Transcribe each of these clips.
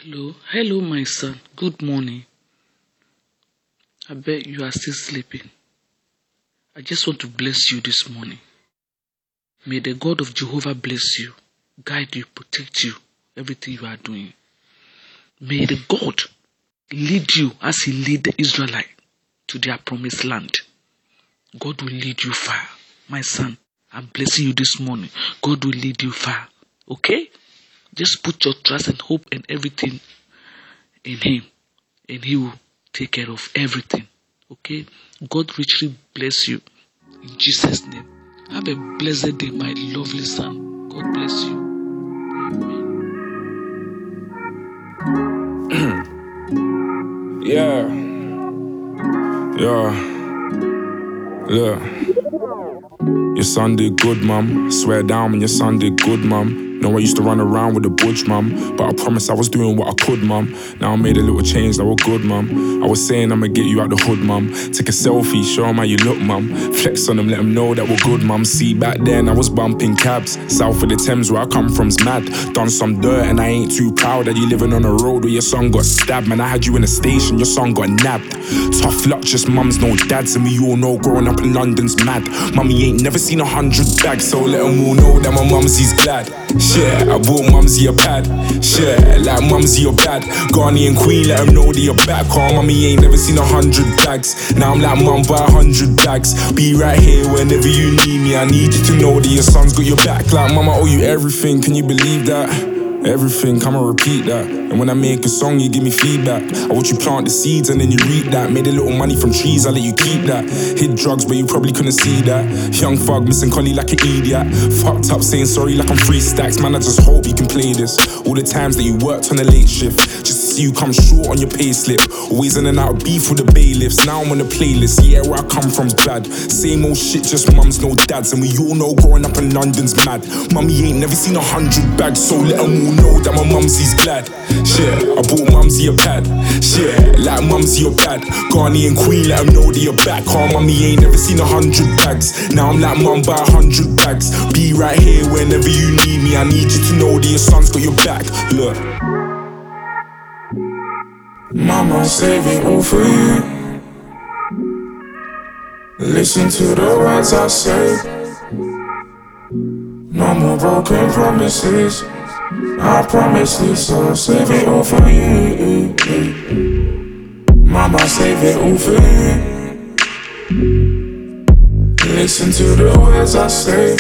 Hello, my son. Good morning. I bet you are still sleeping. I just want to bless you this morning. May the God of Jehovah bless you, guide you, protect you, everything you are doing. May the God lead you as He led the Israelites to their promised land. God will lead you far. My son, I'm blessing you this morning. God will lead you far. Okay? Just put your trust and hope and everything in Him, and He will take care of everything. Okay? God richly bless you. In Jesus' name. Have a blessed day, my lovely son. God bless you. Yeah, look. Your son did good, mum. Swear down when your son did good, mum. Know I used to run around with the butch, mum. But I promise I was doing what I could, mum. Now I made a little change, that was good, mum. I was saying I'ma get you out the hood, mum. Take a selfie, show 'em how you look, mum. Flex on them, let 'em know that we're good, mum. See, back then I was bumping cabs. South of the Thames where I come from's mad. Done some dirt and I ain't too proud that you living on a road where your son got stabbed. Man, I had you in a station, your son got nabbed. Tough luck, just mums, no dads. And we all know growing up in London's mad. Mummy ain't never seen 100 bags, so let 'em all know that my mumsy's glad. Shit, I bought mumsy a pad. Shit, like mumsy you're bad. Garni and Queen, let 'em know that you're back. Car mummy ain't never seen 100 bags. Now I'm like mum, buy 100 bags. Be right here whenever you need me. I need you to know that your son's got your back. Like mama, I owe you everything. Can you believe that? Everything, come and repeat that. And when I make a song, you give me feedback. I watch you plant the seeds and then you reap that. Made a little money from trees, I let you keep that. Hid drugs, but you probably couldn't see that. Young thug, missing collie like an idiot. Fucked up, saying sorry like I'm free stacks. Man, I just hope you can play this. All the times that you worked on a late shift, just to see you come short on your pay slip. Always in and out of beef with the bailiffs. Now I'm on the playlist, yeah, where I come from's bad. Same old shit, just mums, no dads. And we all know growing up in London's mad. Mummy ain't never seen 100 bags, so let 'em all know that my mumsy's glad. Shit, I bought mumsy a pad. Shit, like mumsy your bad. Garni and Queen, let 'em know that you're back. Car mummy ain't never seen 100 bags. Now I'm like mum, buy 100 bags. Be right here whenever you need me. I need you to know that your son's got your back. Look, mama, save it all for you. Listen to the words I say. No more broken promises. I promise this, I'll save it all for you. Mama, save it all for you. Listen to the words I say.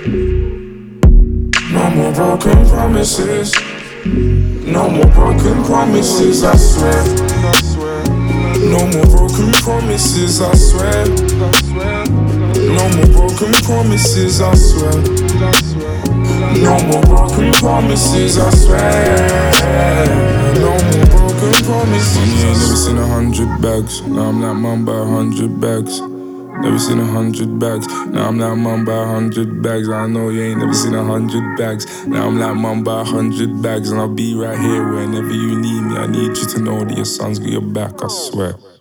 No more broken promises. No more broken promises, I swear. No more broken promises, I swear. No more broken promises, I swear. No more broken promises, I swear. No more broken promises. Mummy ain't never seen 100 bags. Now I'm like mum, buy 100 bags. Never seen 100 bags. Now I'm like mum, buy 100 bags. I know you ain't never seen 100 bags. Now I'm like mum, buy 100 bags. And I'll be right here whenever you need me. I need you to know that your son's got your back, I swear.